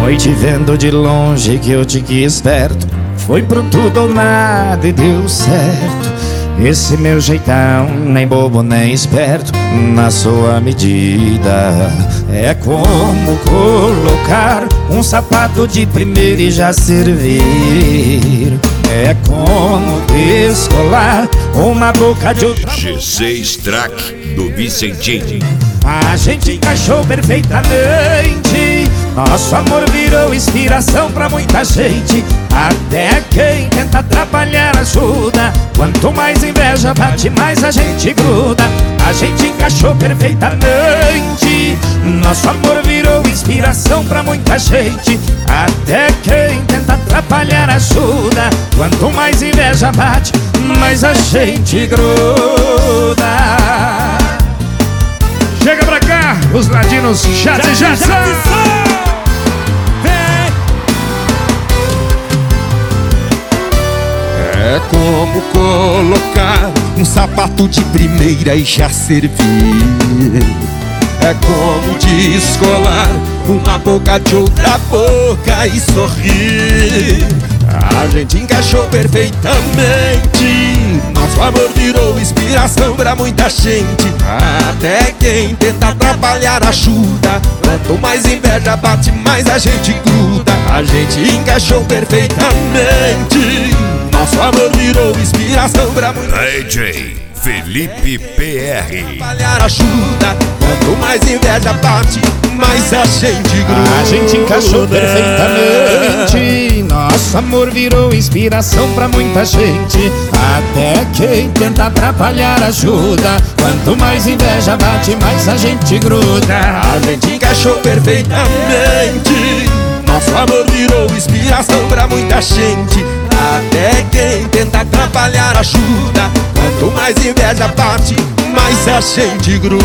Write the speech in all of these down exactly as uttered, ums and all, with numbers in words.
Foi te vendo de longe que eu te quis perto. Foi pro tudo ou nada e deu certo. Esse meu jeitão, nem bobo nem esperto, na sua medida. É como colocar um sapato de primeira e já servir. É como descolar uma boca de outra. G seis Track do Vicentinho. A gente encaixou perfeitamente. Nosso amor virou inspiração pra muita gente. Até quem tenta atrapalhar ajuda. Quanto mais inveja bate, mais a gente gruda. A gente encaixou perfeitamente. Nosso amor virou inspiração pra muita gente. Até quem tenta atrapalhar ajuda. Quanto mais inveja bate, mais a gente gruda. Chega pra cá, os ladinos Jazz e Jackson. É como colocar um sapato de primeira e já servir. É como descolar uma boca de outra boca e sorrir. A gente encaixou perfeitamente. Nosso amor virou inspiração pra muita gente. Até quem tenta atrapalhar ajuda. Quanto mais inveja bate, mais a gente gruda. A gente encaixou perfeitamente. Nosso amor virou inspiração pra muita D J Felipe P R. Atrapalhar ajuda. Quanto mais inveja bate, mais a gente gruda. A gente encaixou perfeitamente. Nosso amor virou inspiração pra muita gente. Até quem tenta atrapalhar ajuda. Quanto mais inveja bate, mais a gente gruda. A gente encaixou perfeitamente. Nosso amor virou inspiração pra muita gente. Até quem tenta atrapalhar ajuda. Quanto mais inveja bate, mais a gente gruda.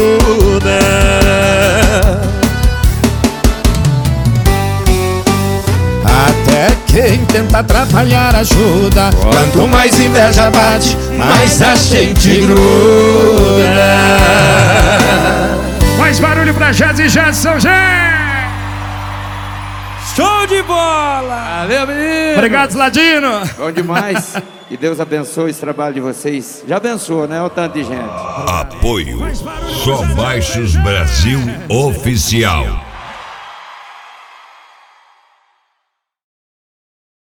Até quem tenta atrapalhar ajuda. Quanto mais inveja bate, mais a gente gruda. Mais barulho pra Jazz e Jackson, gente! Show de bola! Valeu, menino! Obrigado, Ladino! Bom demais! Que Deus abençoe esse trabalho de vocês. Já abençoou, né? O tanto de gente. Apoio Só Baixos Brasil Oficial.